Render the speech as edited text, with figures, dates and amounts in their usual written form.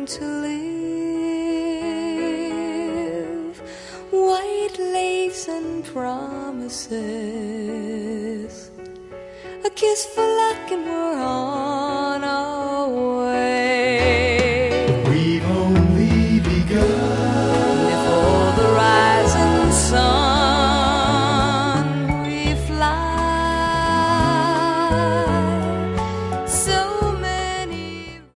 to live. White lace and promises, a kiss for luck and we're on.